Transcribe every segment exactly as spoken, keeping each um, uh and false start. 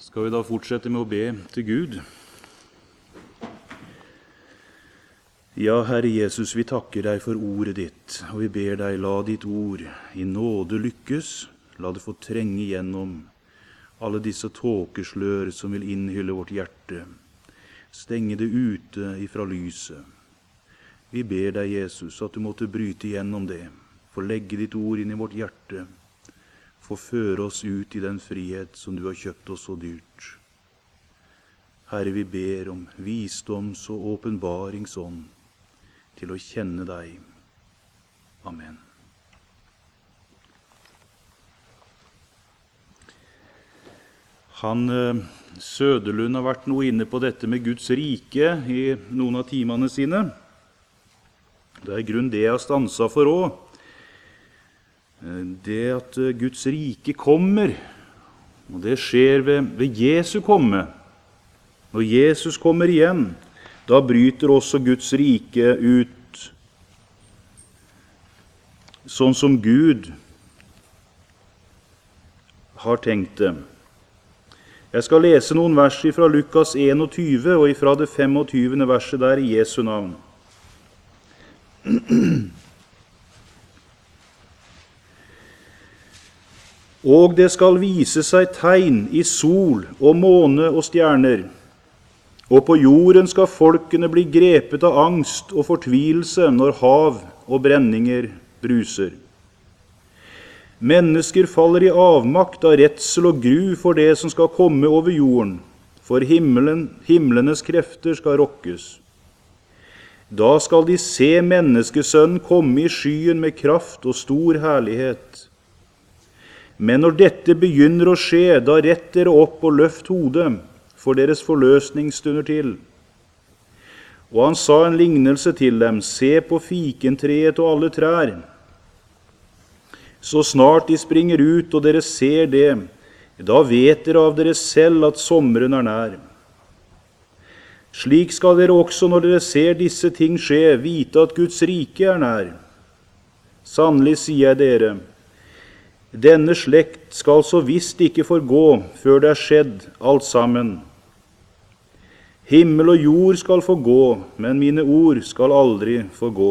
Skal vi da fortsette med å be til Gud? Ja, Herre Jesus, vi takker deg for ordet ditt, og vi ber deg, la ditt ord i nåde lykkes, la det få trenge gjennom alle disse tåkeslør som vil innhylle vårt hjerte, stenge det ute ifra lyset. Vi ber deg, Jesus, at du måtte bryte gjennom det, få legge ditt ord inn i vårt hjerte, få føre oss ut i den frihet som du har kjøpt oss så dyrt. Herre, vi ber om visdoms- og åpenbaringsånd til å kjenne deg. Amen. Han eh, Søderlund har vært noe inne på dette med Guds rike i noen av timene sine. Det er grunn det jeg har stanset for også. Det at Guds rike kommer, og det skjer ved, ved Jesu komme. Når Jesus kommer igjen, da bryter også Guds rike ut, sånn som Gud har tenkt det. Jeg skal lese noen vers fra Lukas einogtyve og fra det femogtyvende verset der i Jesu navn. Og det skal vise seg tegn i sol og måne og stjerner, og på jorden skal folkene bli grepet av angst og fortvilelse når hav og brenninger bruser. Mennesker faller i avmakt av redsel og gru for det som skal komme over jorden, for himmelen, himlenes krefter skal rokkes. Da skal de se menneskesønnen komme i skyen med kraft og stor herlighet. Men når dette begynner å skje, da rett dere opp og løft hodet, for deres forløsning stunder til. Og han sa en lignelse til dem, se på fikentreet og alle trær. Så snart de springer ut og dere ser det, da vet dere av dere selv at sommeren er nær. Slik skal dere også når dere ser disse ting skje, vite at Guds rike er nær. Sannelig sier jeg dere, denne slekt skal så visst ikke forgå før det er skjedd alt sammen. Himmel og jord skal forgå, men mine ord skal aldri forgå.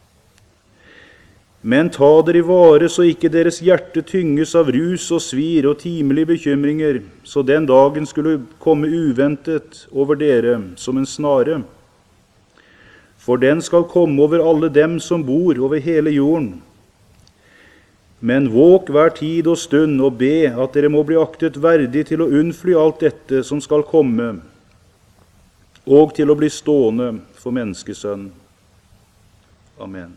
Men ta dere i vare så ikke deres hjerte tynges av rus og svir og timelige bekymringer, så den dagen skulle komme uventet over dere som en snare. For den skal komme over alle dem som bor over hele jorden. Men våk hver tid og stund og be at dere må bli aktet verdig til å unnfly alt dette som skal komme, og til å bli stående for menneskesønn. Amen.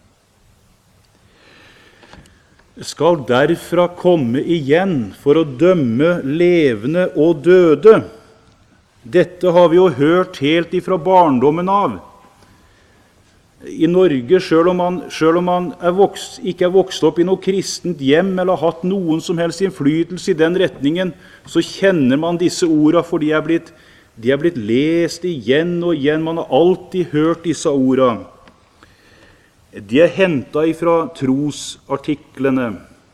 Skal derfra komme igjen for å dømme levende og døde. Dette har vi jo hørt helt ifra barndommen av. I Norge, selv om man, selv om man er vokst, ikke er vokst opp i noe kristent hjem eller har hatt noen som helst innflytelse i den retningen, så kjenner man disse ordene, for de er blitt, de er blitt lest igjen og igjen. Man har alltid hørt disse ordene. De er hentet ifra trosartiklene.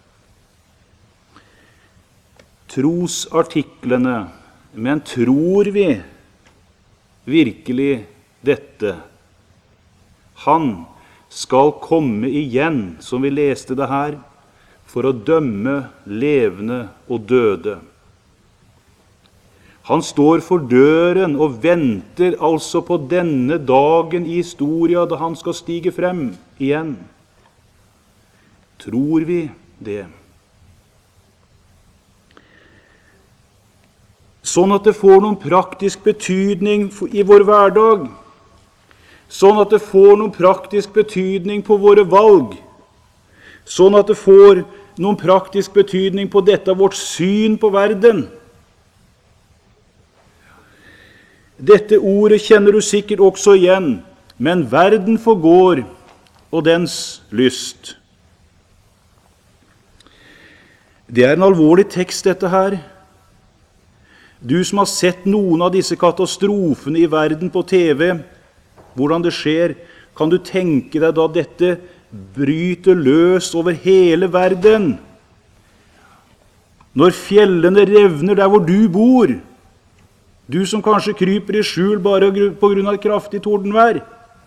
Trosartiklene. Men tror vi virkelig dette? Han skal komme igjen, som vi leste det her, for å dømme levende og døde. Han står for døren og venter altså på denne dagen i historia da han skal stige frem igjen. Tror vi det? Sånn at det får noen praktisk betydning i vår hverdag. Sånn at det får noen praktisk betydning på våre valg. Sånn at det får noen praktisk betydning på dette vårt syn på verden. Dette ordet kjenner du sikkert også igjen, men verden forgår og dens lyst. Det er en alvorlig tekst dette her. Du som har sett noen av disse katastrofene i verden på T V, hvordan det skjer, kan du tenke deg da dette bryter løs over hele verden. Når fjellene revner der hvor du bor, Du som kanskje kryper i skjul bare på grunn av et kraftig tordenvær.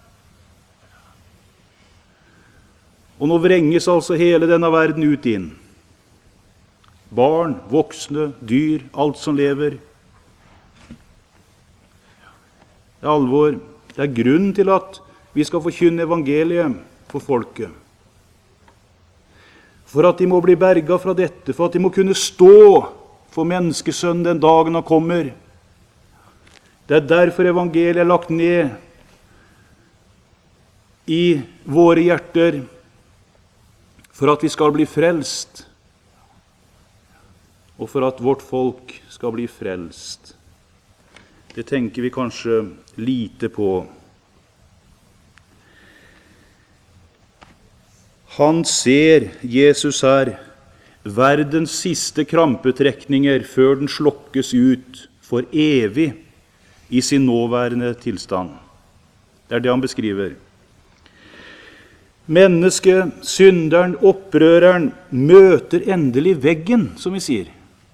Og nå vrenges altså hele denne verden ut inn. Barn, voksne, dyr, alt som lever. Det er alvor. Det er grunn til at vi skal forkynne evangeliet for folket. For at de må bli berget fra dette, for at de må kunne stå for menneskesønnen den dagen han kommer. Det er derfor evangeliet er lagt ned i våre hjerter, for at vi skal bli frelst, og for at vårt folk skal bli frelst. Det tenker vi kanskje lite på. Han ser, Jesus her, verdens siste krampetrekninger før den slokkes ut for evig i sin nåværende tilstand. Det er det han beskriver. Mennesket, synderen, opprøreren, møter endelig veggen, som vi sier.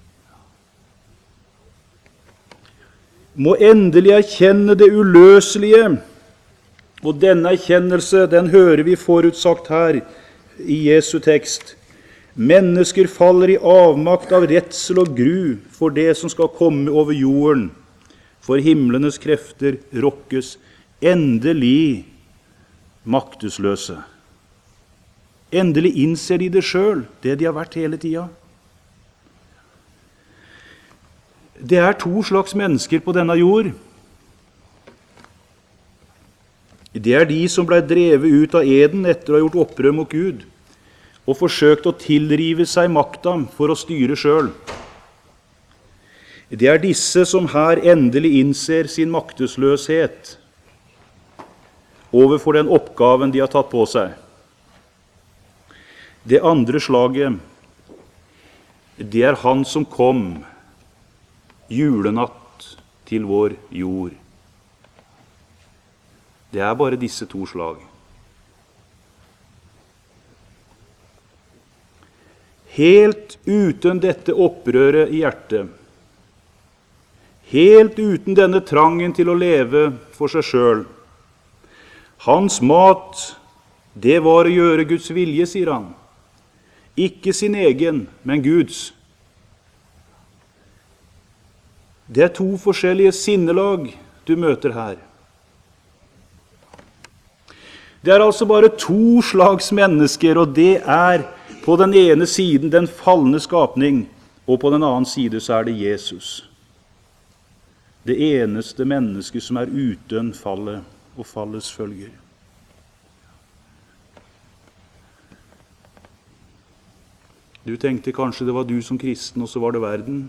Må endelig erkjenne det uløselige, og denne erkjennelse, den hører vi forutsagt her i Jesu tekst. Mennesker faller i avmakt av redsel og gru for det som skal komme over jorden, for himlenes krefter rokkes endelig maktesløse. Endelig innser de det selv, det de har vært hele tida. Det er to slags mennesker på denne jord. Det er de som ble drevet ut av Eden etter å ha gjort opprør mot Gud, og forsøkt å tilrive seg makta for å styre selv. Det er disse som her endelig innser sin maktesløshet overfor den oppgaven de har tatt på seg. Det andre slaget, det er han som kom julenatt til vår jord. Det er bare disse to slag. Helt uten dette opprøret i hjertet, helt uten denne trangen til å leve for seg selv. Hans mat, det var å gjøre Guds vilje, sier han. Ikke sin egen, men Guds. Det er to forskjellige sinnelag du møter her. Det er altså bare to slags mennesker, og det er på den ene siden den falne skapning, og på den annen side så er det Jesus. Det eneste mennesket som er uten fallet og fallets følger. Du tenkte kanskje det var du som kristen, og så var det verden.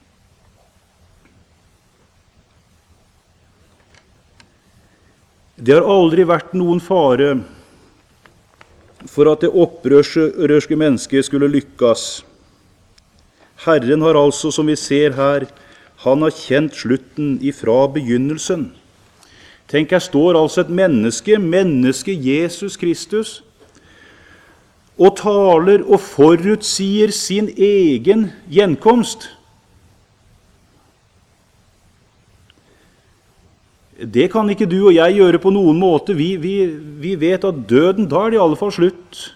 Det har aldri vært noen fare for at det opprørske mennesket skulle lykkes. Herren har altså, som vi ser her, han har kjent slutten ifra begynnelsen. Tenk, her står altså et menneske, menneske Jesus Kristus, og taler og forutsier sin egen gjenkomst. Det kan ikke du og jeg gjøre på noen måte. Vi, vi, vi vet at døden, da er det i alle fall slutt.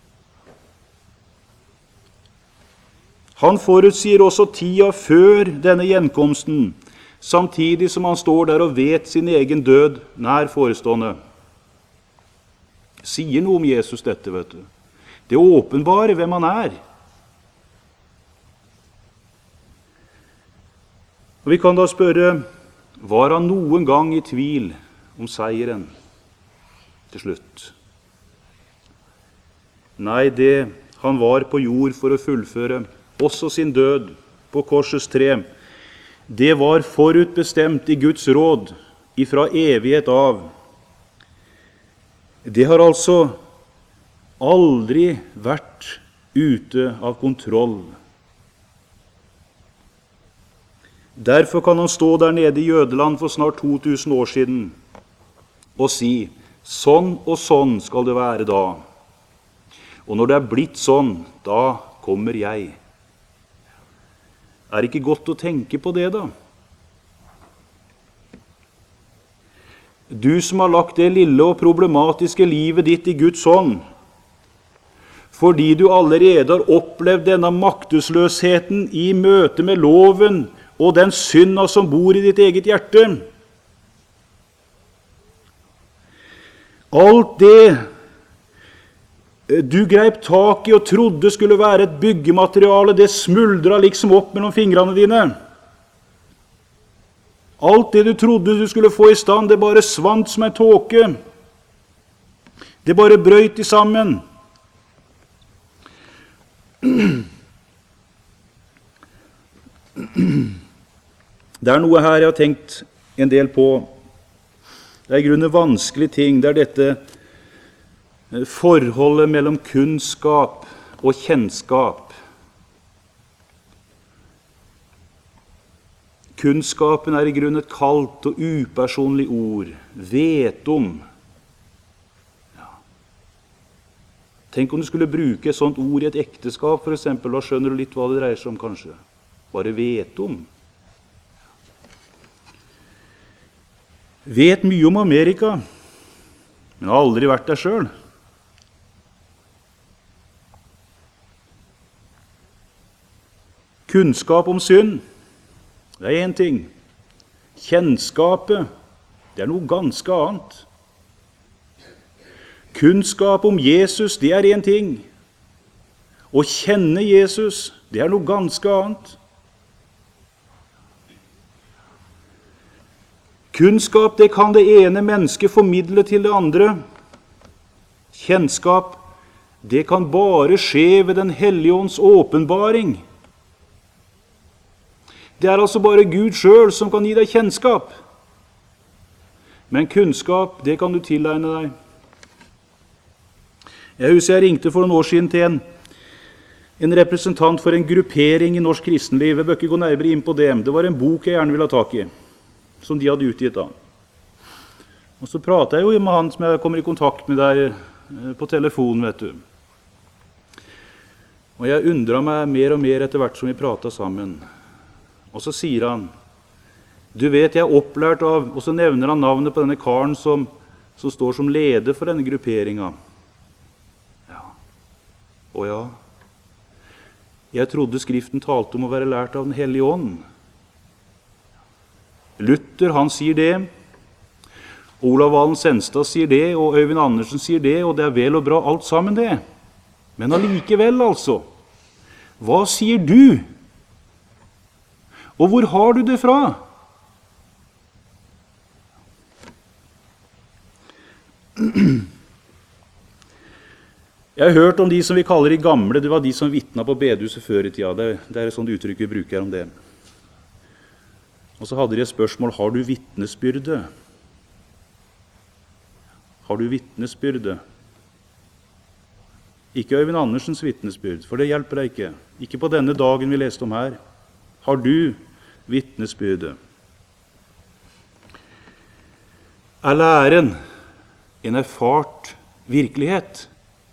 Han forutsier også tida før denne gjenkomsten, samtidig som han står der og vet sin egen død nær forestående. Sier noe om Jesus dette, vet du. Det åpenbare hvem han er. Og vi kan da spørre, var han noen gang i tvil om seieren til slutt? Nei, det han var på jord for å fullføre, også sin død på korsets tre, det var forutbestemt i Guds råd ifra evighet av. Det har altså aldri vært ute av kontroll. Derfor kan han stå der nede i Jødeland for snart to tusen år siden og si, sånn og sånn skal det være da. Og når det er blitt sånn, da kommer jeg. Er det ikke godt å tenke på det da? Du som har lagt det lille og problematiske livet ditt i Guds hånd, fordi du allerede har opplevd denne maktesløsheten i møte med loven og den synda som bor i ditt eget hjerte. Alt det du greip tak i og trodde skulle være et byggemateriale, det smuldra liksom opp mellom fingrene dine. Alt det du trodde du skulle få i stand, det bare svant som en tåke. Det bare brøyt i sammen. Det er noe her jeg har tenkt en del på. Det er i grunnen vanskelige ting. Det er dette forholdet mellom kunnskap og kjennskap. Kunnskapen er i grunnen et kaldt og upersonlig ord. Vet om. Ja. Tenk om du skulle bruke et sånt ord i et ekteskap, for eksempel. Da skjønner du litt hva det dreier seg om, kanskje. Bare vet om. Vet mye om Amerika, men har aldri vært der selv. Kunnskap om synd, det er en ting. Kjennskapet, det er noe ganske annet. Kunnskap om Jesus, det er en ting. Å kjenne Jesus, det er noe ganske annet. Kunnskap, det kan det ene mennesket formidle til det andre. Kjennskap, det kan bare skje ved den hellige ånds åpenbaring. Det er altså bare Gud selv som kan gi deg kjennskap. Men kunnskap, det kan du tilegne deg. Jeg husker jeg ringte for noen år siden til en, en representant for en gruppering i norsk kristenliv. Jeg bør ikke gå nærmere inn på det. Det var en bok jeg gjerne ville ha tak i, som de hadde utgitt da. Og så pratet jeg jo med han som jeg kommer i kontakt med der på telefonen, vet du. Og jeg undret meg mer og mer etter hvert som vi pratet sammen. Og så sier han, du vet jeg er opplært av, og så nevner han navnet på denne karen som, som står som leder for denne grupperingen. Ja. Og ja, jeg trodde Skriften talte om å være lært av den hellige ånd. Luther, han sier det. Olav Valen Senstad sier det, og Øyvind Andersen sier det, og det er vel og bra alt sammen det. Men allikevel altså, hva sier du? Og hvor har du det fra? Jeg har hørt om de som vi kaller de gamle, det var de som vittnet på bedehuset før i tida. Det, det er et sånt uttrykk vi bruker om det. Og så hadde de et spørsmål, har du vittnesbyrde? Har du vittnesbyrde? Ikke Øyvind Andersens vittnesbyrd, for det hjelper deg ikke. Ikke på denne dagen vi leste om her. Har du vittnesbyrde? Er læren en erfart virkelighet?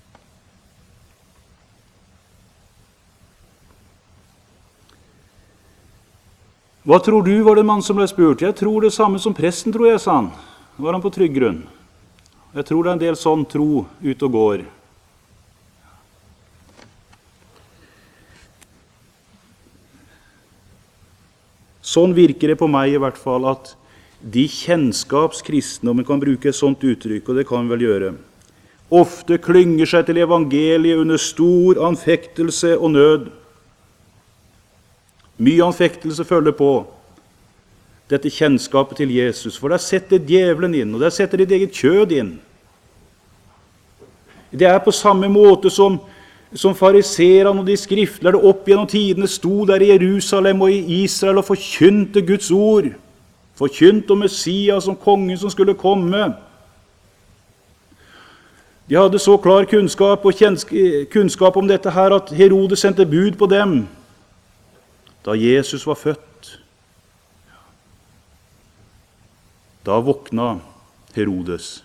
Hva tror du, var det en mann som ble spurt? Jeg tror det samme som presten, tror jeg, sa han. Nå var han på trygg grunn. Jeg tror det er en del sånn tro ut og går. Sånn virker det på meg i hvert fall, at de kjennskapskristne, om vi kan bruke et sånt uttrykk, og det kan vi vel gjøre, ofte klynger seg til evangeliet under stor anfektelse og nød. Mye anfektelse følger på dette kjennskapet til Jesus, for der setter djevelen inn, og der setter ditt eget kjød inn. Det er på samme måte som som fariserene og de skriftlærde opp gjennom tidene sto der i Jerusalem og i Israel og forkynte Guds ord, forkynte om Messias som kongen som skulle komme. De hadde så klar kunnskap og kunnskap om dette her at Herodes sendte bud på dem da Jesus var født. Da våkna Herodes.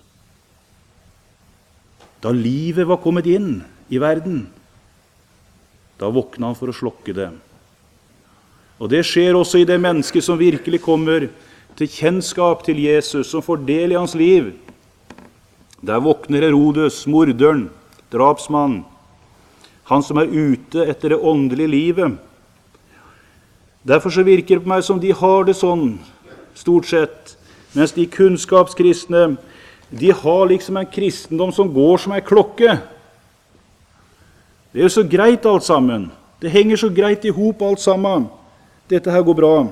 Da livet var kommet inn i verden, da våkna han for å slokke det. Og det skjer også i det mennesket som virkelig kommer til kjennskap til Jesus, som får del i hans liv. Der våkner Herodes, morderen, drapsmannen, han som er ute etter det åndelige livet. Derfor så virker det på meg som de har det sånn, stort sett, mens de kunnskapskristne, de har liksom en kristendom som går som en klokke. Det er jo så greit alt sammen. Det henger så greit i hop alt sammen. Dette her går bra.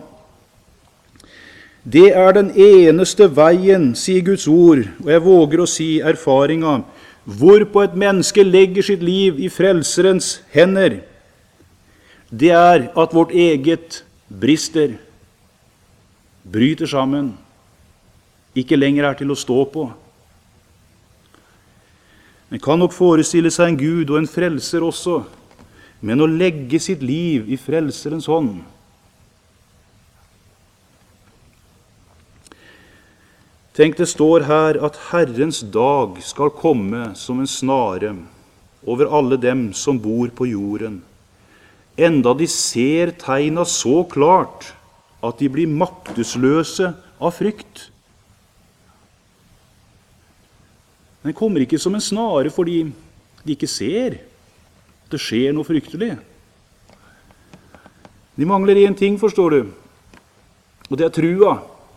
Det er den eneste veien, sier Guds ord, og jeg våger å si erfaringen, hvorpå et menneske legger sitt liv i frelserens hender. Det er at vårt eget brister, bryter sammen, ikke lenger er til å stå på. En kan nok forestille seg en Gud og en frelser også, men å legge sitt liv i frelserens hånd. Tenk, det står her at Herrens dag skal komme som en snare over alle dem som bor på jorden, enda de ser tegna så klart at de blir maktesløse av frykt. Den kommer ikke som en snare fordi de ikke ser at det skjer noe fryktelig. De mangler en ting, forstår du, og det er trua.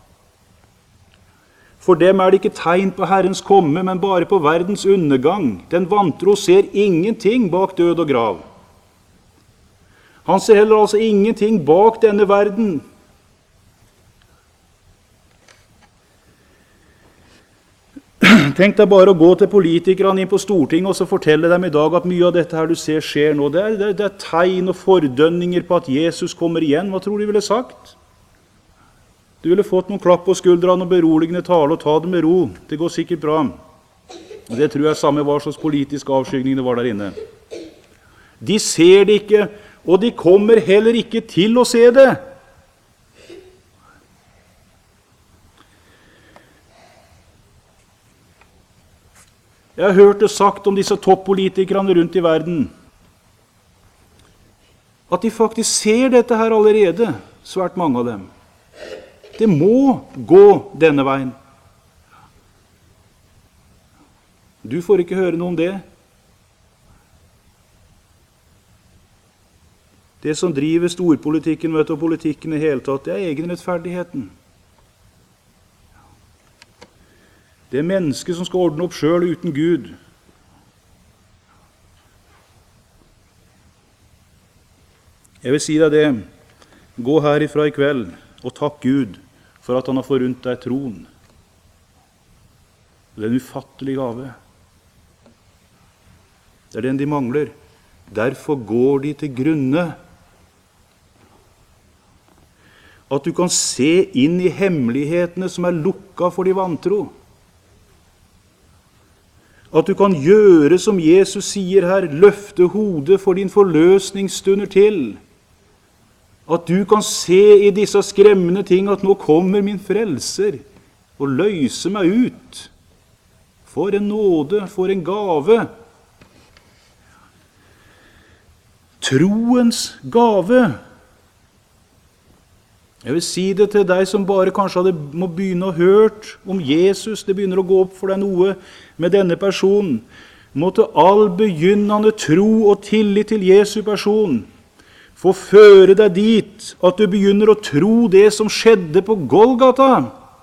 For dem er det ikke tegn på Herrens komme, men bare på verdens undergang. Den vantro ser ingenting bak død og grav. Han ser heller altså ingenting bak denne verden. Tenk deg bare å gå til politikerne inn på Stortinget og så fortelle dem i dag at mye av dette her du ser skjer nå. Det er, det er, det er tegn og fordønninger på at Jesus kommer igjen. Hva tror du de ville sagt? Du ville fått noen klapp på skuldrene og beroligende tale og ta det med ro. Det går sikkert bra. Og det tror jeg samme hva slags politisk avskygning det var der inne. De ser det ikke, og de kommer heller ikke til å se det. Jeg har hørt det sagt om disse toppolitikerne rundt i verden, at de faktisk ser dette her allerede, svært mange av dem. Det må gå denne veien. Du får ikke høre noe om det. Det som driver storpolitikken, vet du, og politikken i hele tatt, det er egenrettferdigheten. Det er mennesket som skal ordne opp selv uten Gud. Jeg vil si deg det, gå herifra i kveld og takk Gud for at han har forunt deg troen. Det er en ufattelig gave. Det er den de mangler. Derfor går de til grunne. At du kan se inn i hemmelighetene som er lukket for de vantro. At du kan gjøre som Jesus sier her, løfte hodet for din forløsningsstunder til. At du kan se i disse skremmende ting at nå kommer min frelser og løser meg ut. For en nåde, for en gave. Troens gave. Jeg vil si det til deg som bare kanskje hadde, må begynne å hørt om Jesus. Det begynner å gå opp for deg noe med denne personen. Måtte all begynnende tro og tillit til Jesu person få føre deg dit at du begynner å tro det som skjedde på Golgata.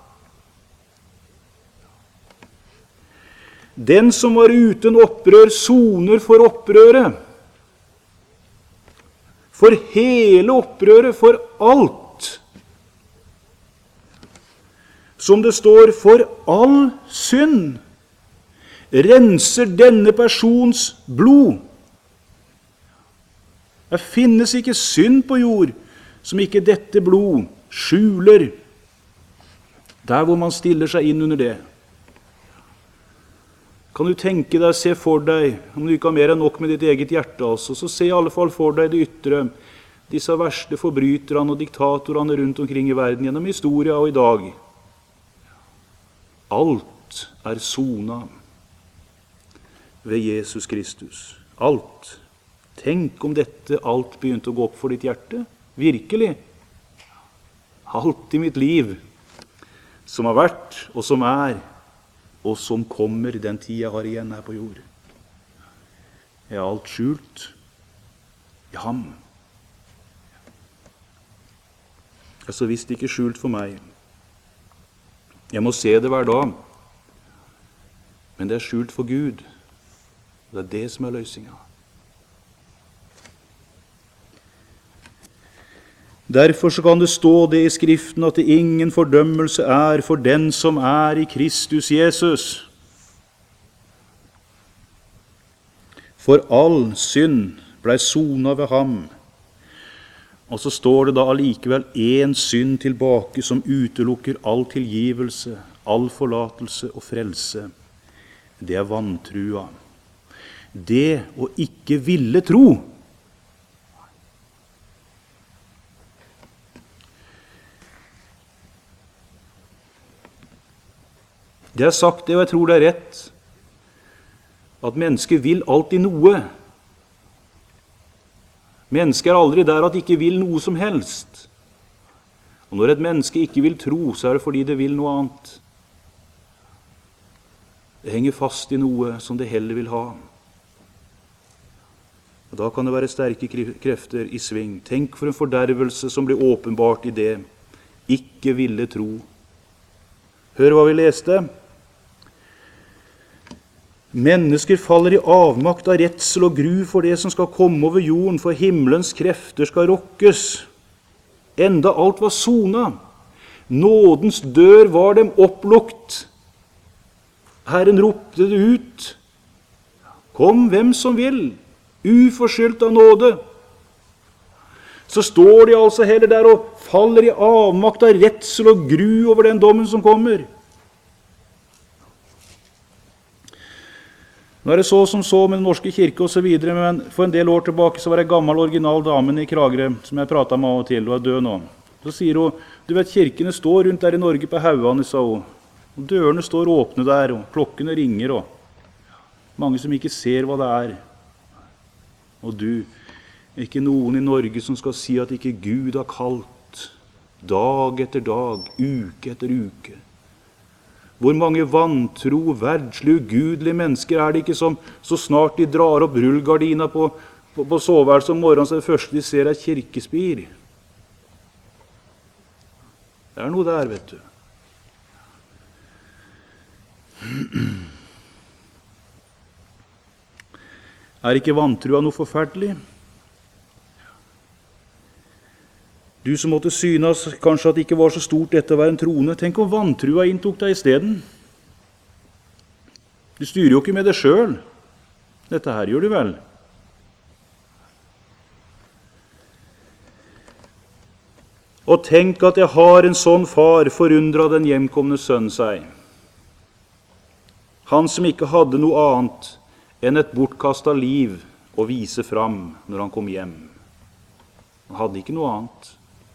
Den som var uten opprør, soner for opprøret. For hele opprøret, for alt. Som det står, for all synd renser denne persons blod. Det finnes ikke synd på jord som ikke dette blod skjuler. Der hvor man stiller seg inn under det. Kan du tenke deg, se for deg, om du ikke har mer enn nok med ditt eget hjerte, altså, så se i alle fall for deg det ytre, disse verste forbryterne og diktatorene rundt omkring i verden gjennom historia og i dag. Alt er sona ved Jesus Kristus. Alt. Tenk om dette alt begynte å gå opp for ditt hjerte. Virkelig. Alt i mitt liv som har vært, og som er, og som kommer den tid jeg har igjen her på jord. Er alt skjult i ham? Det er så visst ikke skjult for meg. Jeg må se det hver dag, men det er skjult for Gud. Det er det som er løsninga. Derfor så kan det stå det i Skriften at det ingen fordømmelse er for den som er i Kristus Jesus. For all synd ble sonet ved ham. Og så står det da allikevel en synd tilbake som utelukker all tilgivelse, all forlatelse og frelse. Det er vantrua. Det å ikke ville tro. Det er sagt det, og jeg tror det er rett, at mennesker vil alltid noe. Mennesker er aldri der at de ikke vil noe som helst. Og når et menneske ikke vil tro, så er det fordi det vil noe annet. Det henger fast i noe som det heller vil ha. Og da kan det være sterke krefter i sving. Tenk for en fordervelse som blir åpenbart i det. Ikke ville tro. Hør hva vi leste. Mennesker faller i avmakt av redsel og gru for det som skal komme over jorden, for himmelens krefter skal rokkes. Enda alt var sona. Nådens dør var dem opplukt. Herren ropte det ut. Kom hvem som vil, uforskyldt av nåde. Så står de altså heller der og faller i avmakt av redsel og gru over den dommen som kommer. Nå er det så som så med den norske kirke og så videre, men for en del år tilbake så var det en gammel original damen i Kragerø som jeg pratet med av og til, og er død nå. Så sier hun, du vet, kirkene står rundt der i Norge på haugene, sa hun. Og dørene står åpne der, og klokkene ringer, og mange som ikke ser hva det er. Og du, ikke noen i Norge som skal si at ikke Gud har kalt, dag etter dag, uke etter uke. Hvor mange vantro, verdslige, ugudelige mennesker er det ikke som så snart de drar opp rullegardina på, på, på soveværelset om morgenen, så det første de ser er kirkespir. Det er noe der, vet du. Er ikke vantrua noe forferdelig? Du som måtte synes kanskje at det ikke var så stort dette å være en trone. Tenk om vantrua inntok deg i stedet. Du styrer jo ikke med det selv. Dette her gjør du vel. Og tenk at jeg har en sånn far, forundret den hjemkomne sønn seg. Han som ikke hadde noe annet enn et bortkastet liv å vise fram når han kom hjem. Han hadde ikke noe annet.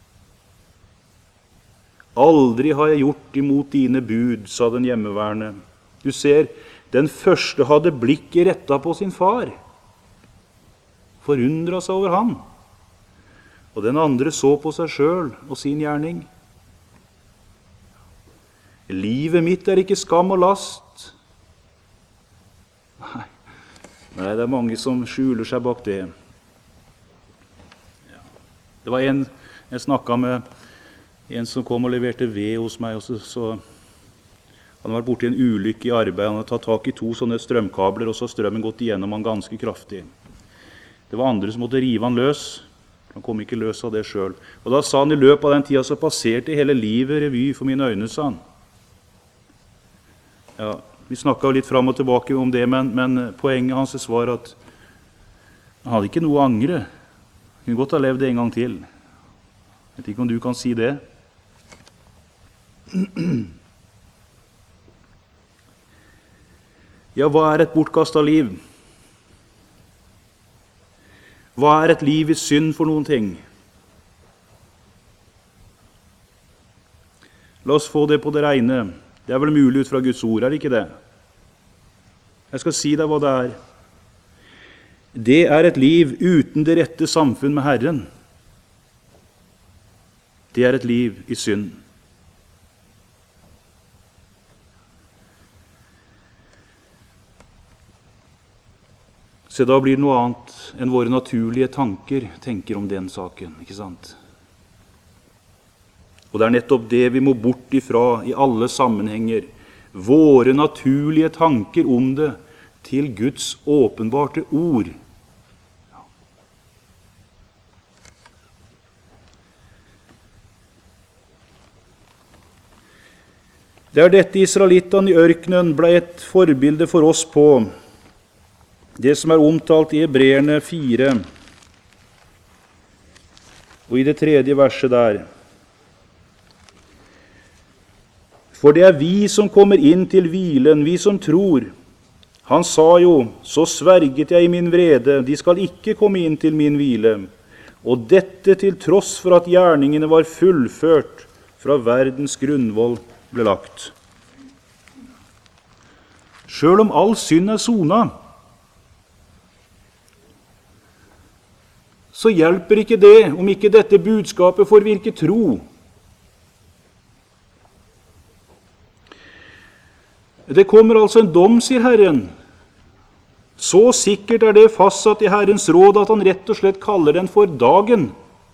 Aldri har jeg gjort imot dine bud, sa den hjemmeværende. Du ser, den første hadde blikket rettet på sin far. Forundret seg over han. Og den andre så på seg selv og sin gjerning. Livet mitt er ikke skam og last. Nei, Nei det er mange som skjuler seg bak det. Ja. Det var en jeg snakket med, en som kom og leverte ved hos meg, og så, så han hadde vært borte i en ulykke i arbeid. Han hadde tatt tak i to sånne strømkabler, og så har strømmen gått igjennom han ganske kraftig. Det var andre som måtte rive han løs. Han kom ikke løs av det selv. Og da sa han i løpet av den tida, så passerte hele livet revy for mine øyne, sa han. Ja, vi snakket jo litt fram og tilbake om det, men, men poenget hans var at han hadde ikke noe å angre. Han kunne godt ha levd en gang til. Jeg vet ikke om du kan si det. Ja, hva er et bortkastet liv? Hva er et liv i synd for noen ting? La oss få det på det rene. Det er vel mulig ut fra Guds ord, er det ikke det? Jeg skal si deg hva det er. Det er et liv uten det rette samfunn med Herren. Det er et liv i synd. Så da blir det noe annet enn våre naturlige tanker tenker om den saken, ikke sant? Og det er nettopp det vi må bort ifra i alle sammenhenger. Våre naturlige tanker om det til Guds åpenbarte ord. Det er dette israelittene i ørkenen ble et forbilde for oss på, det som er omtalt i Hebreerne fire, og i det tredje verset der. For det er vi som kommer inn til hvilen, vi som tror. Han sa jo, så sverget jeg i min vrede, de skal ikke komme inn til min hvile. Og dette til tross for at gjerningene var fullført fra verdens grunnvoll ble lagt. Selv om all synd er sona, så hjelper ikke det om ikke dette budskapet får virke tro. Det kommer altså en dom, sier Herren. Så sikkert er det fastsatt i Herrens råd at han rett og slett kaller den for dagen.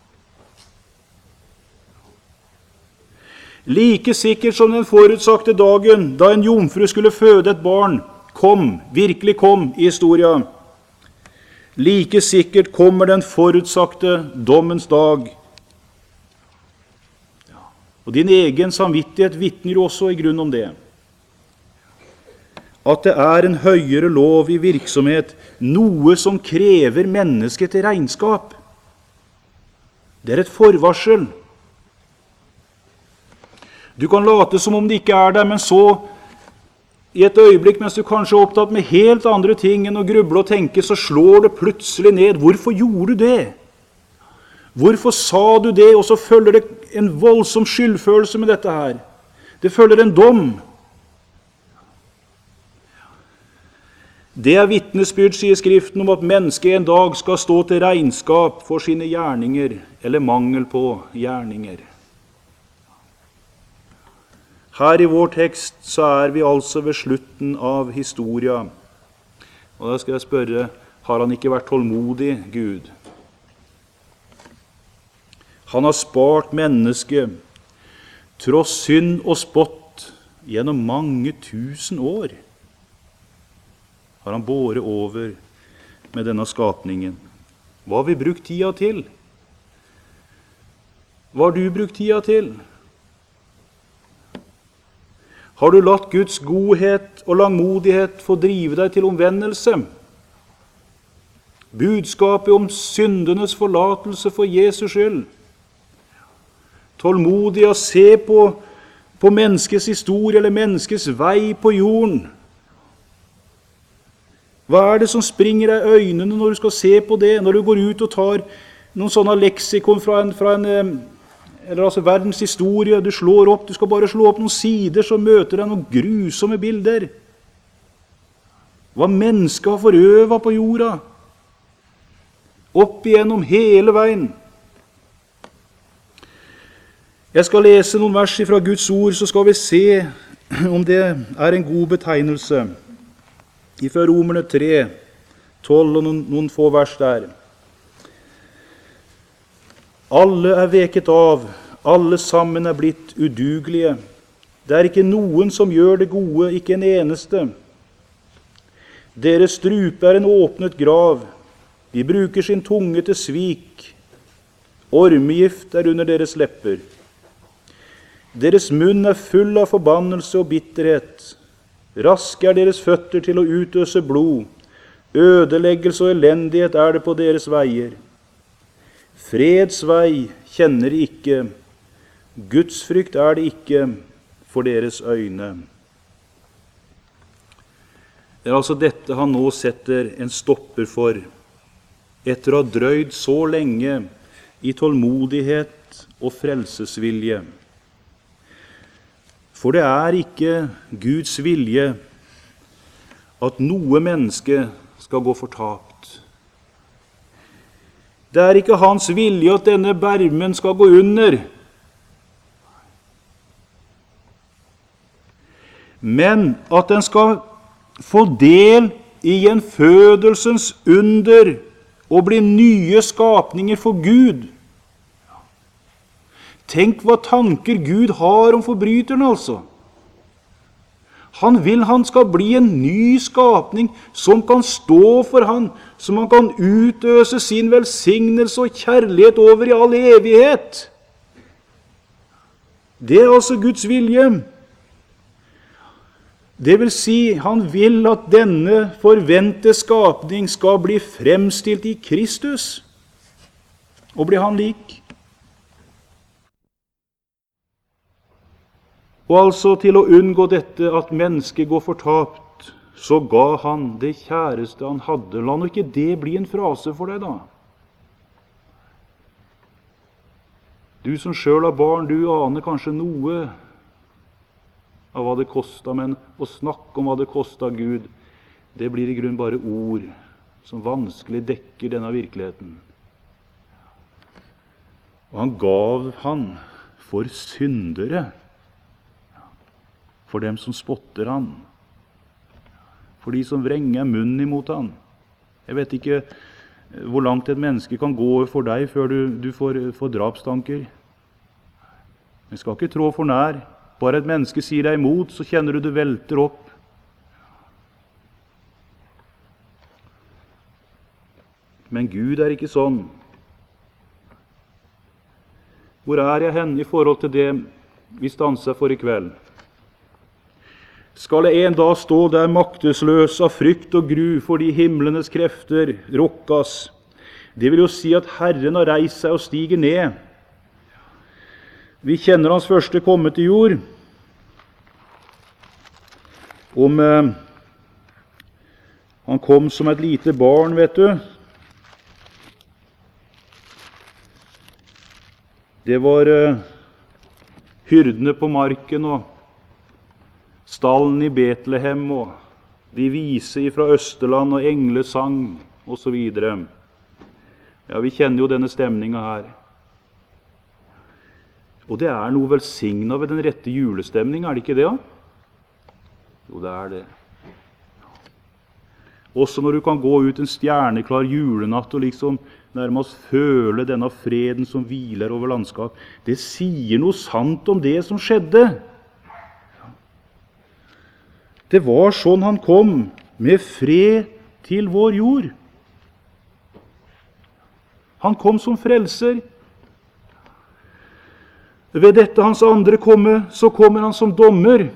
Like sikkert som den forutsagte dagen, da en jomfru skulle føde et barn, kom, virkelig kom i historia. Like sikkert kommer den forutsagte dommens dag. Og din egen samvittighet vitner jo også i grunn om det. At det er en høyere lov i virksomhet, noe som krever mennesket til regnskap. Det er et forvarsel. Du kan late som om det ikke er der, men så, i et øyeblikk, mens du kanskje er opptatt med helt andre ting enn å gruble og tenke, så slår det plutselig ned. Hvorfor gjorde du det? Hvorfor sa du det? Og så følger det en voldsom skyldfølelse med dette her. Det følger en dom. Det er vitnesbyrd, sier Skriften, om at mennesket en dag skal stå til regnskap for sine gjerninger, eller mangel på gjerninger. Her i vår tekst så er vi altså ved slutten av historia. Og da skal jeg spørre, har han ikke vært tålmodig, Gud? Han har spart mennesket, tross synd og spott, gjennom mange tusen år. Har han båret over med denne skapningen. Hva har vi brukt tida til? Hva har du brukt tida til? Har du latt Guds godhet og langmodighet få drive deg til omvendelse? Budskapet om syndenes forlatelse for Jesus skyld. Tålmodig å se på, på menneskets historie eller menneskets vei på jorden. Hva er det som springer deg i øynene når du skal se på det, når du går ut og tar noen sånne leksikon fra en, fra en eller altså verdens historie, du slår opp, du skal bare slå opp noen sider, så møter deg noen grusomme bilder. Hva mennesket har forøvet på jorda, opp igjennom hele veien. Jeg skal lese noen vers fra Guds ord, så skal vi se om det er en god betegnelse. Fra Romerne tre, tolv og noen, noen få vers der. Alle er veket av, alle sammen er blitt udugelige. Det er ikke noen som gjør det gode, ikke en eneste. Deres strupe er en åpnet grav. De bruker sin tunge til svik. Ormegift er under deres lepper. Deres munn er full av forbannelse og bitterhet. Raske er deres føtter til å utøse blod. Ødeleggelse og elendighet er det på deres veier. Freds vei kjenner de ikke. Guds frykt er det ikke for deres øyne. Det er altså dette han nå setter en stopper for, etter å ha drøyd så lenge i tålmodighet og frelsesvilje. For det er ikke Guds vilje at noe menneske skal gå fortapt. Det er ikke hans vilje at denne bermen skal gå under. Men at den skal få del i en fødelsens under og bli nye skapninger for Gud. Tenk hva tanker Gud har om forbryteren, altså. Han vil han skal bli en ny skapning som kan stå for han, som han kan utøse sin velsignelse og kjærlighet over i all evighet. Det er altså Guds vilje. Det vil si, han vil at denne forventede skapning skal bli fremstilt i Kristus, og bli han lik. Og altså til å unngå dette at mennesket går fortapt, så ga han det kjæreste han hadde. La nå ikke det bli en frase for deg, da. Du som selv har barn, du aner kanskje noe av hva det kostet, men å snakke om hva det kostet Gud, det blir i grunn bare ord som vanskelig dekker denne virkeligheten. Og han gav han for syndere, for dem som spotter han, for de som vrenger munnen imot han. Jeg vet ikke hvor langt et menneske kan gå for deg før du, du får, får drapstanker. Jeg skal ikke trå for nær. Bare et menneske sier deg imot, så kjenner du det velter opp. Men Gud er ikke sånn. Hvor er jeg hen i forhold til det vi stanser for i kveld? Skal jeg en dag stå der maktesløs av frykt og gru fordi himlenes krefter rokkas? Det vil jo si at Herren har reist seg og stiger ned. Vi kjenner hans første komme til jord. Om eh, han kom som et lite barn, vet du. Det var eh, hyrdene på marken og stallen i Betlehem og de vise fra Østerland og englesang og så videre. Ja, vi kjenner jo denne stemningen her. Og det er noe velsignet ved den rette julestemningen, er det ikke det? Ja? Jo, det er det. Også når du kan gå ut en stjerneklar julenatt og liksom nærmest føle denne freden som hviler over landskap, det sier noe sant om det som skjedde. Det var sånn han kom, med fred til vår jord. Han kom som frelser. Ved dette hans andre komme, så kommer han som dommer.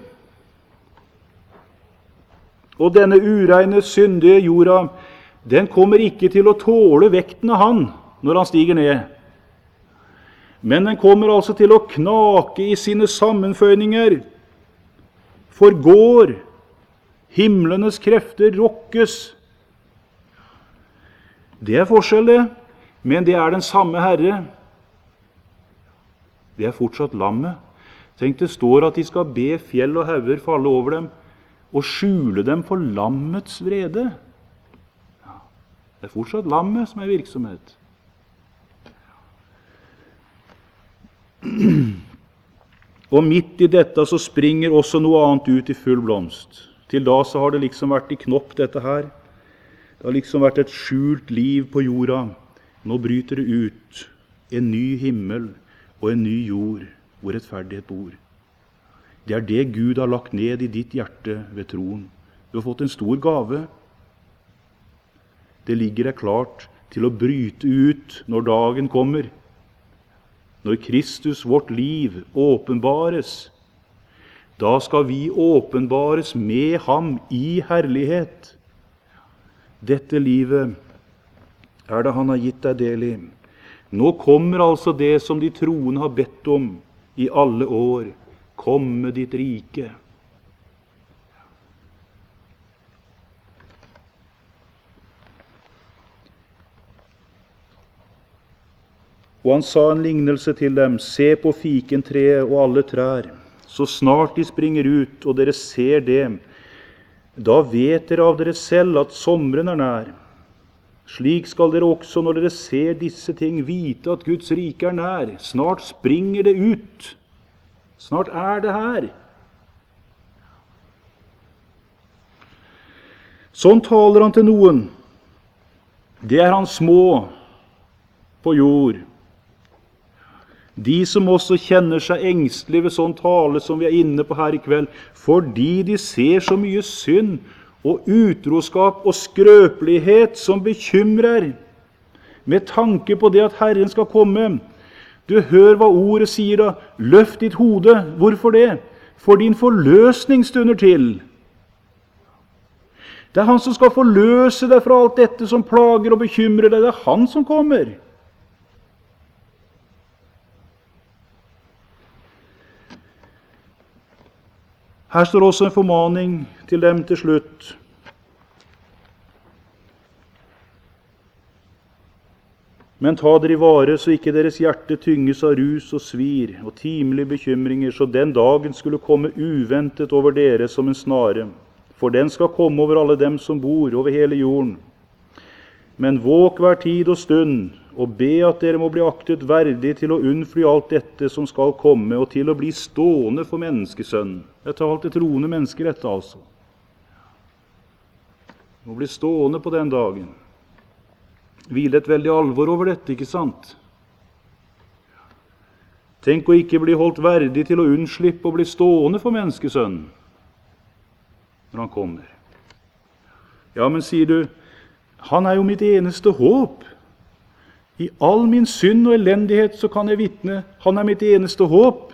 Og denne ureine, syndige jorda, den kommer ikke til å tåle vekten av han når han stiger ned. Men den kommer altså til å knake i sine sammenføyninger. Forgår, himlenes krefter rokkes. Det er forskjell det, men det er den samme Herre. Det er fortsatt lammet. Tenk, det står at de skal be fjell og hauger falle over dem, og skjule dem for lammets vrede. Det er fortsatt lammet som er virksomhet. Og midt i dette så springer også noe annet ut i full blomst. Til da så har det liksom vært i knopp dette her. Det har liksom vært et skjult liv på jorda. Nå bryter det ut en ny himmel og en ny jord hvor rettferdighet bor. Det er det Gud har lagt ned i ditt hjerte ved troen. Du har fått en stor gave. Det ligger deg klart til å bryte ut når dagen kommer. Når Kristus, vårt liv, åpenbares, da skal vi åpenbares med ham i herlighet. Dette livet er det han har gitt deg del i. Nå kommer altså det som de troende har bedt om i alle år. Komme ditt rike. Og han sa en lignelse til dem: se på fikentreet og alle trær. Så snart de springer ut, og dere ser det, da vet dere av dere selv at sommeren er nær. Slik skal dere også, når dere ser disse ting, vite at Guds rike er nær. Snart springer det ut. Snart er det her. Sånn taler han til noen. Det er han små på jord. De som også kjenner seg engstelige ved sånn tale som vi er inne på her i kveld, fordi de ser så mye synd og utroskap og skrøpelighet som bekymrer, med tanke på det at Herren skal komme. Du hør hva ordet sier da. Løft ditt hode. Hvorfor det? For din forløsning stunder til. Det er han som skal forløse deg fra alt dette som plager og bekymrer deg. Det er han som kommer. Her står også en formaning til dem til slutt. Men ta dere i vare, så ikke deres hjerte tynges av rus og svir og timelige bekymringer, så den dagen skulle komme uventet over dere som en snare. For den skal komme over alle dem som bor over hele jorden. Men våk hver tid og stund, og be at dere må bli aktet verdig til å unnfly alt dette som skal komme, og til å bli stående for menneskesønnen. Jeg tar alt det troende mennesker dette, altså. Må bli stående på den dagen. Hvile et veldig alvor over dette, ikke sant? Tenk å ikke bli holdt verdig til å unnslippe og bli stående for menneskesønnen når han kommer. Ja, men sier du, han er jo mitt eneste håp. I all min synd og elendighet så kan jeg vitne, han er mitt eneste håp.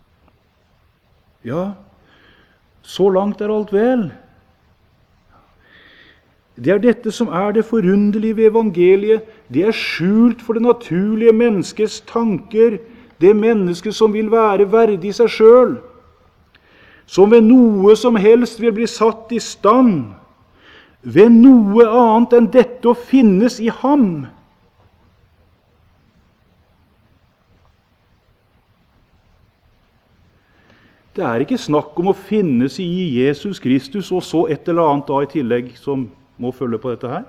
Ja, så langt er alt vel. Det er dette som er det forunderlige ved evangeliet. Det er skjult for det naturlige menneskets tanker, det mennesket som vil være verdig seg selv, som ved noe som helst vil bli satt i stand, ved noe annet enn dette å finnes i ham. Det er ikke snakk om å finnes i Jesus Kristus, og så et eller annet da i tillegg som må følge på dette her.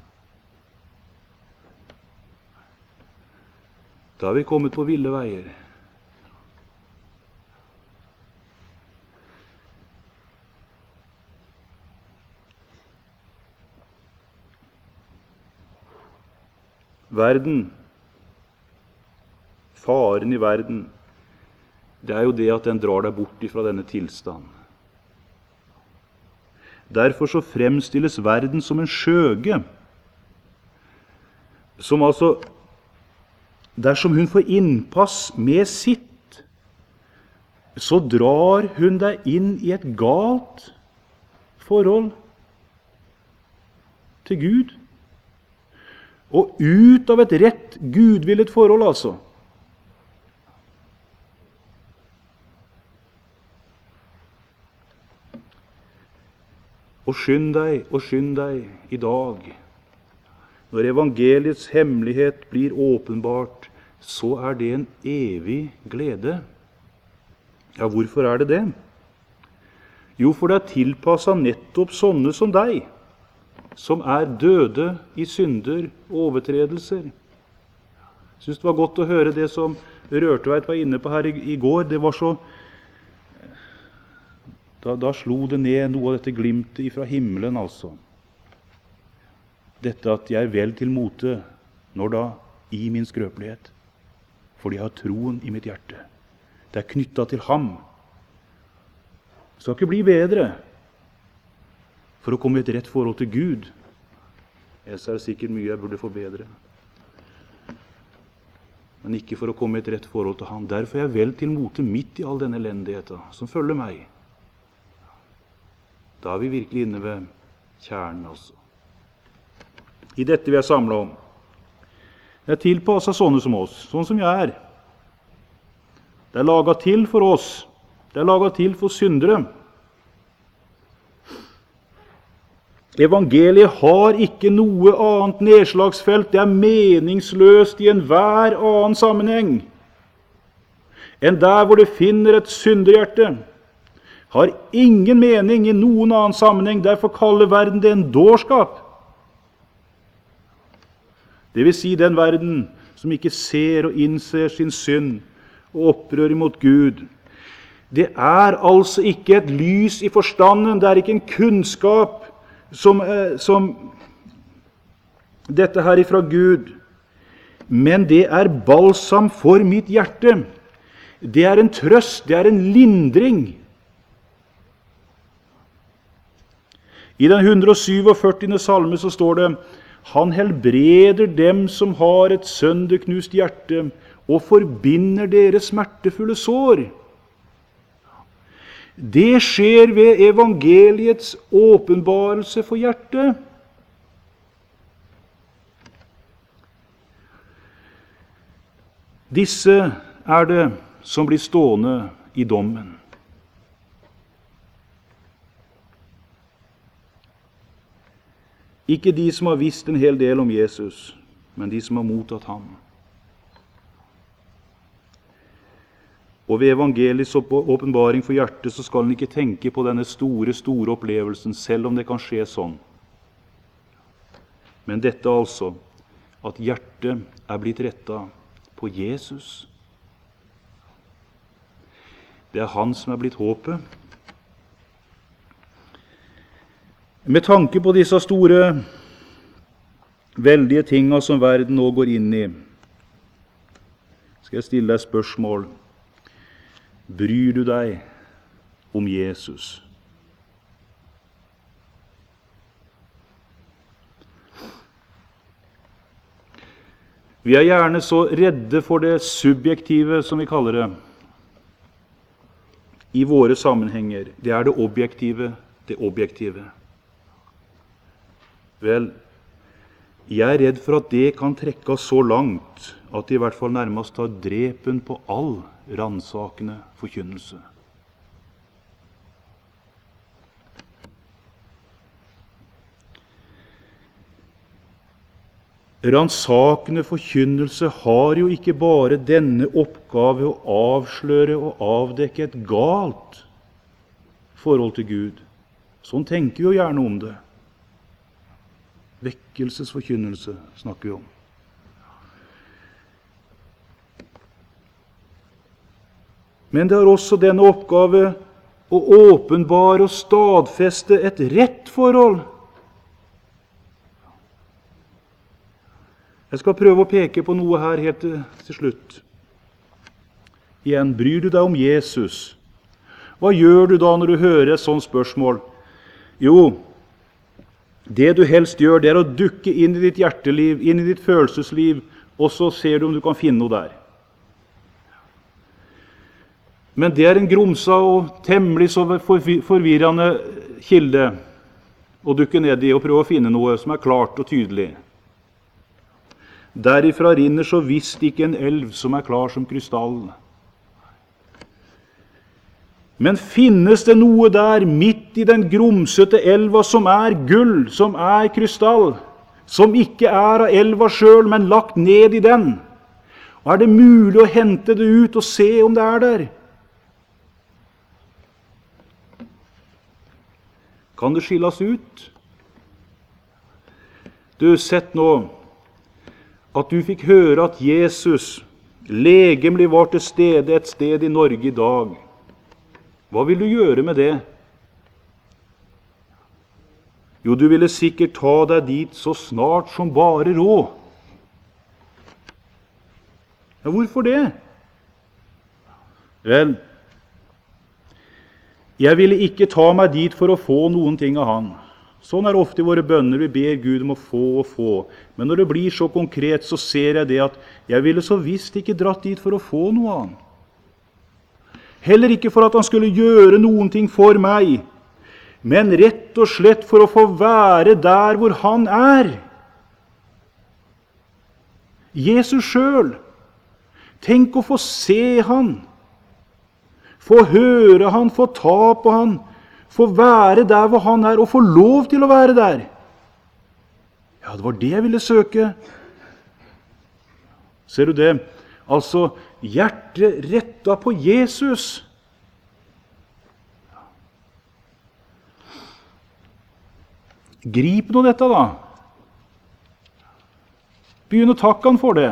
Da har vi kommet på ville veier. Verden, faren i verden, det er jo det at den drar deg bort ifra denne tilstand. Derfor så fremstilles verden som en skjøge, som altså, dersom hun får innpass med sitt, så drar hun deg inn i et galt forhold til Gud, og ut av et rett gudvillet forhold, altså. Og skynd deg, og skynd deg i dag. Når evangeliets hemmelighet blir åpenbart, så er det en evig glede. Ja, hvorfor er det det? Jo, for det er tilpasset nettopp sånne som deg, som er døde i synder og overtredelser. Jeg synes det var godt å høre det som Rørtveit var inne på her i, i går. Det var så... Da, da slo det ned noe av dette glimtet fra himmelen, altså. Dette at jeg er vel til mote, når da? I min skrøpelighet. Fordi jeg har troen i mitt hjerte. Det er knyttet til ham. Det skal ikke bli bedre for å komme i et rett forhold til Gud. Ellers er det sikkert mye jeg burde forbedre. Men ikke for å komme i et rett forhold til ham. Derfor er jeg vel til mote midt i all denne elendigheten som følger meg. Da er vi virkelig inne ved kjernen, altså. I dette vi er samlet om. Det er tilpasset sånne som oss, sånn som jeg er. Det er laget til for oss. Det er laget til for syndere. Evangeliet har ikke noe annet nedslagsfelt. Det er meningsløst i enhver annen sammenheng enn der hvor det finner et synderhjerte. Har ingen mening i noen annen sammenheng, derfor kaller verden det en dårskap. Det vil si den verden som ikke ser og innser sin synd og opprør imot Gud. Det er altså ikke et lys i forstanden, det er ikke en kunnskap som, eh, som dette her ifra Gud, men det er balsam for mitt hjerte. Det er en trøst, det er en lindring. I den hundre og syvogførtiende salme så står det: Han helbreder dem som har et sønderknust hjerte, og forbinder deres smertefulle sår. Det skjer ved evangeliets åpenbarelse for hjertet. Disse er det som blir stående i dommen. Ikke de som har visst en hel del om Jesus, men de som har mottatt ham. Og ved evangeliets åpenbaring for hjertet så skal en ikke tenke på denne store, store opplevelsen, selv om det kan skje sånn. Men dette altså, at hjertet er blitt rettet på Jesus. Det er han som er blitt håpet. Med tanke på disse store, veldige tingene som verden nå går inn i, skal jeg stille deg et spørsmål. Bryr du deg om Jesus? Vi er gjerne så redde for det subjektive, som vi kaller det, i våre sammenhenger. Det er det objektive, det objektive. Vel, jeg er redd for at det kan trekke oss så langt at det i hvert fall nærmest tar drepen på all ransakende forkynnelse. Ransakende forkynnelse har jo ikke bare denne oppgave å avsløre og avdekke et galt forhold til Gud. Sånn tenker vi jo gjerne om det. Vekkelsesforkynnelse snakker vi om. Men det har også denne oppgave å åpenbare og stadfeste et rett forhold. Jeg skal prøve å peke på noe her helt til, til slutt. Igjen, bryr du deg om Jesus? Hva gjør du da når du hører et sånt spørsmål? Jo, det du helst gjør, det er å dukke inn i ditt hjerteliv, inn i ditt følelsesliv, og så ser du om du kan finne noe der. Men det er en grumsa og temmelig så forvirrende kilde å dukke ned i og prøve å finne noe som er klart og tydelig. Derifra rinner så visst ikke en elv som er klar som krystall. Men finnes det noe der midt i den grumsete elva som er gull, som er krystall, som ikke er av elva selv, men lagt ned i den? Og er det mulig å hente det ut og se om det er der? Kan det skilles ut? Du, sett nå at du fikk høre at Jesus legemlig var til stede et sted i Norge i dag. Hva vil du gjøre med det? Jo, du ville sikkert ta deg dit så snart som bare råd. Ja, hvorfor det? Vel, jeg ville ikke ta meg dit for å få noen ting av han. Sånn er ofte i våre bønner, vi ber Gud om å få og få. Men når det blir så konkret, så ser jeg det at jeg ville så visst ikke dratt dit for å få noe av han. Heller ikke for at han skulle gjøre noen ting for meg, men rett og slett for å få være der hvor han er. Jesus selv. Tenk å få se han, få høre han, få ta på han, få være der hvor han er, og få lov til å være der. Ja, det var det jeg ville søke. Ser du det? Altså, hjertet rettet på Jesus. Grip nå dette da. Begynn å takke han for det.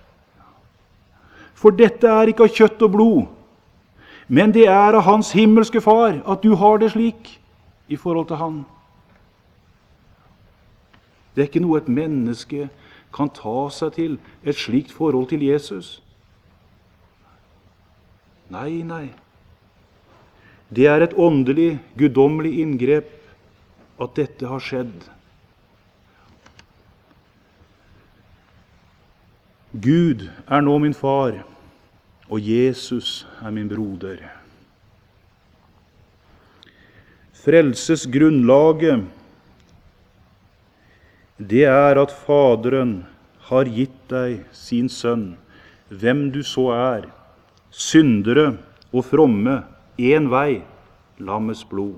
For dette er ikke av kjøtt og blod, men det er av hans himmelske far at du har det slik i forhold til han. Det er ikke noe et menneske kan ta seg til, et slikt forhold til Jesus. Nei, nei. Det er et åndelig, guddommelig inngrep at dette har skjedd. Gud er nå min far, og Jesus er min broder. Frelses grunnlaget, det er at Faderen har gitt deg sin sønn, hvem du så er, syndere og fromme, en vei, lammets blod.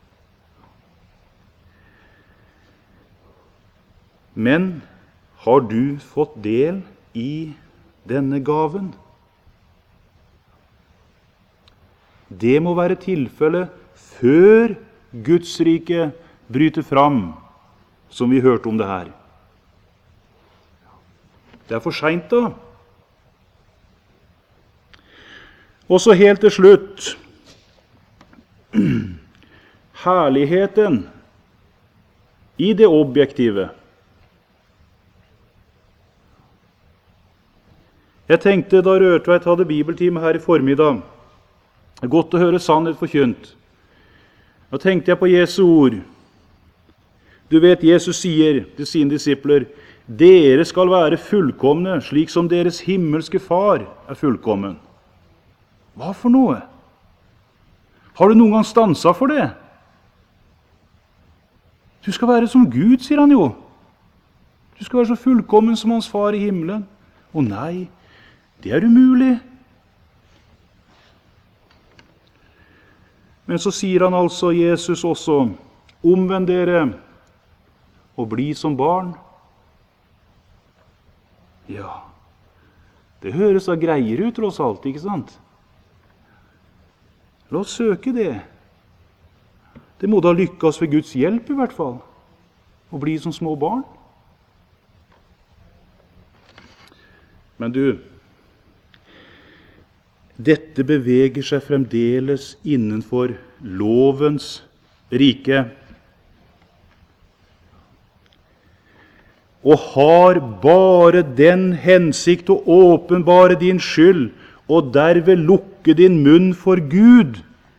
Men har du fått del i denne gaven? Det må være tilfellet før Guds rike bryter fram, som vi hørte om det her. Det er for sent da. Og så helt til slutt, herligheten i det objektive. Jeg tenkte da Rørtveit hadde bibeltime her i formiddag, det er godt å høre sannhet forkynt. Da tenkte jeg på Jesu ord. Du vet, Jesus sier til sine disipler, dere skal være fullkomne, slik som deres himmelske far er fullkommen. Hva for noe? Har du noen gang stanset for det? Du skal være som Gud, sier han jo. Du skal være så fullkommen som hans far i himmelen. Å nei, det er umulig. Men så sier han altså, Jesus også, omvend dere og bli som barn. Ja, det høres da greier ut tross alt, ikke sant? La oss søke det. Det må da lykkes ved Guds hjelp i hvert fall, å bli som små barn. Men du, dette beveger seg fremdeles innenfor lovens rike, og har bare den hensikt å åpenbare din skyld, og derved lukke din munn for Gud.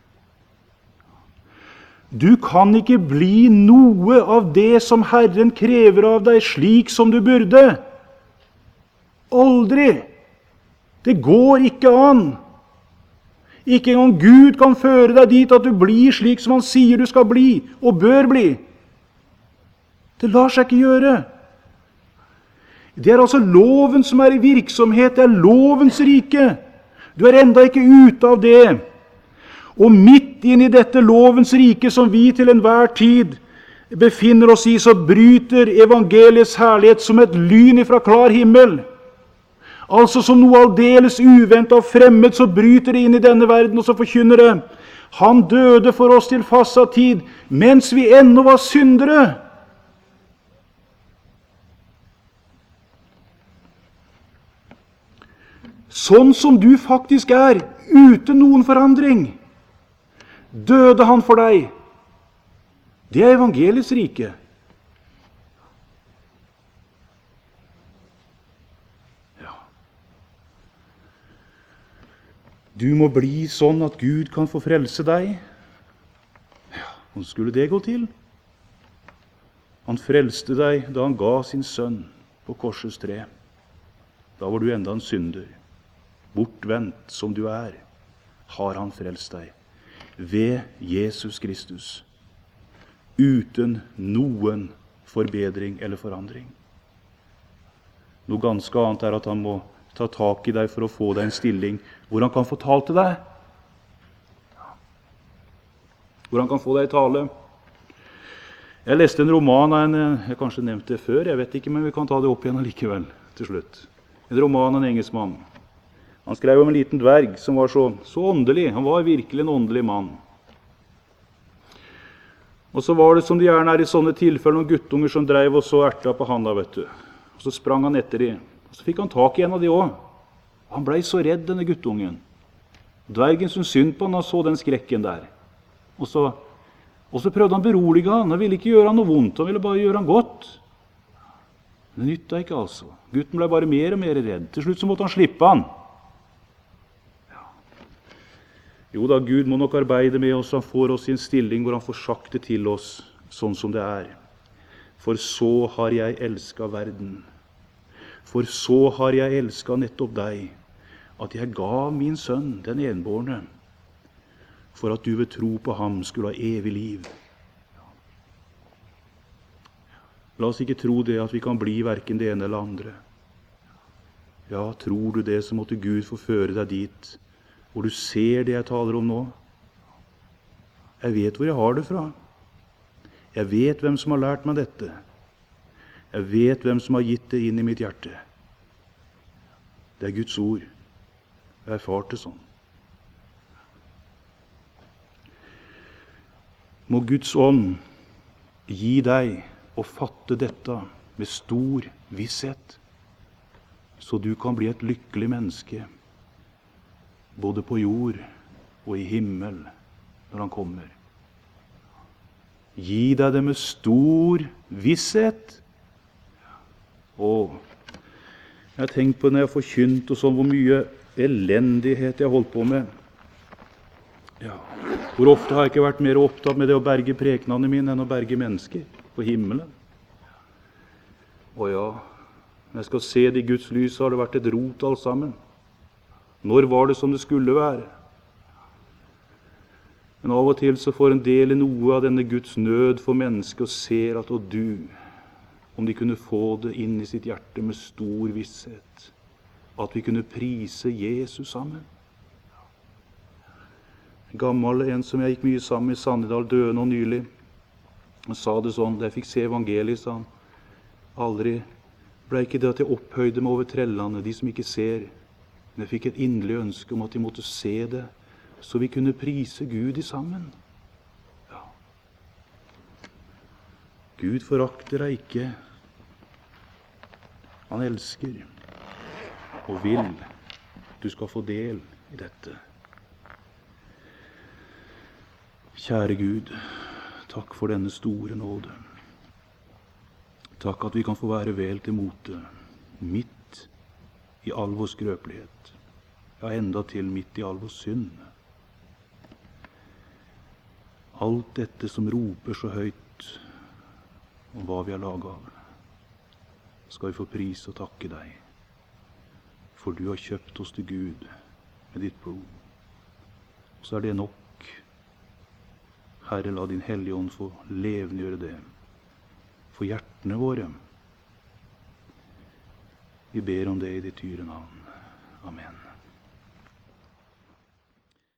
Du kan ikke bli noe av det som Herren krever av deg, slik som du burde. Aldri. Det går ikke an. Ikke engang Gud kan føre deg dit at du blir slik som han sier du skal bli, og bør bli. Det lar seg ikke gjøre. Det er altså loven som er i virksomhet, det er lovens rike. Du er enda ikke ute av det. Og midt inn i dette lovens rike som vi til enhver tid befinner oss i, så bryter evangeliets herlighet som et lyn ifra klar himmel. Altså som noe aldeles uventet og fremmed, så bryter det inn i denne verden, og så forkynner det. Han døde for oss til fastsatt tid, mens vi ennå var syndere. Sånn som du faktisk er, uten noen forandring, døde han for deg. Det er evangeliets rike. Du må bli sånn at Gud kan få frelse deg. Ja, hvordan skulle det gå til? Han frelste deg da han ga sin sønn på korsets tre. Da var du enda en synder. Bortvendt som du er, har han frelst deg. Ved Jesus Kristus. Uten noen forbedring eller forandring. Noe ganske annet er at han må ta tak i deg for å få deg en stilling hvor han kan få tale til deg. Hvor han kan få deg i tale. Jeg leste en roman av en, jeg kanskje nevnte det før, jeg vet ikke, men vi kan ta det opp igjen likevel til slutt. En roman av en engelskmann. Han skrev om en liten dverg som var så, så åndelig. Han var virkelig en åndelig mann. Og så var det som det gjerne er i sånne tilfeller, noen guttunger som drev og så erta på handa, vet du. Og så sprang han etter de. Så fikk han tak i en av de også. Han ble så redd, denne guttungen. Dvergen som synd på han, han så den skrekken der. Og så, og så prøvde han berolige han. Han ville ikke gjøre han noe vondt, han ville bare gjøre han godt. Det nytta ikke altså. Gutten ble bare mer og mer redd. Til slutt så måtte han slippe han. Ja. Jo da, Gud må nok arbeide med oss. Han får oss i en stilling hvor han får sagt det til oss sånn som det er. For så har jeg elsket verden. For så har jeg elsket nettopp deg, at jeg gav min sønn, den enbårne, for at du ved tro på ham skulle ha evig liv. La oss ikke tro det at vi kan bli hverken det ene eller andre. Ja, tror du det, så måtte Gud få føre deg dit, hvor du ser det jeg taler om nå. Jeg vet hvor jeg har det fra. Jeg vet hvem som har lært meg dette. Jeg vet hvem som har gitt det inn i mitt hjerte. Det er Guds ord. Jeg har erfart det sånn. Må Guds ånd gi deg å fatte dette med stor visshet, så du kan bli et lykkelig menneske, både på jord og i himmel, når han kommer. Gi deg det med stor visshet. Og jeg har tenkt på når jeg har forkynt og sånn, hvor mye elendighet jeg har holdt på med. Ja. Hvor ofte har jeg ikke vært mer opptatt med det å berge prekenene mine enn å berge mennesker på himmelen. Og ja, når jeg skal se det i Guds lys, så har det vært et rot alt sammen. Når var det som det skulle være? Men av og til så får en del noe av denne Guds nød for mennesket og ser at og du, om de kunne få det inn i sitt hjerte med stor visshet, at vi kunne prise Jesus sammen. En gammel en som jeg gikk mye sammen i Sannedal, døde nå nylig. Han sa det sånn, da jeg fikk se evangeliet, sa han, aldri ble ikke det at jeg opphøyde meg over trellene, de som ikke ser, men jeg fikk et inderlig ønske om at de måtte se det, så vi kunne prise Gud i sammen. Ja. Gud forakter deg ikke. Han elsker og vil du skal få del i dette. Kjære Gud, takk for denne store nåde. Takk at vi kan få være vel til mote, midt i all vår skrøpelighet, ja, enda til midt i all vår synd. Alt dette som roper så høyt om hva vi er laget av, skal vi få pris og takke deg, for du har kjøpt oss til Gud med ditt blod. Og så er det nok. Herre, la din Hellige Ånd få levendegjøre det for hjertene våre. Vi ber om det i ditt dyre navn. Amen.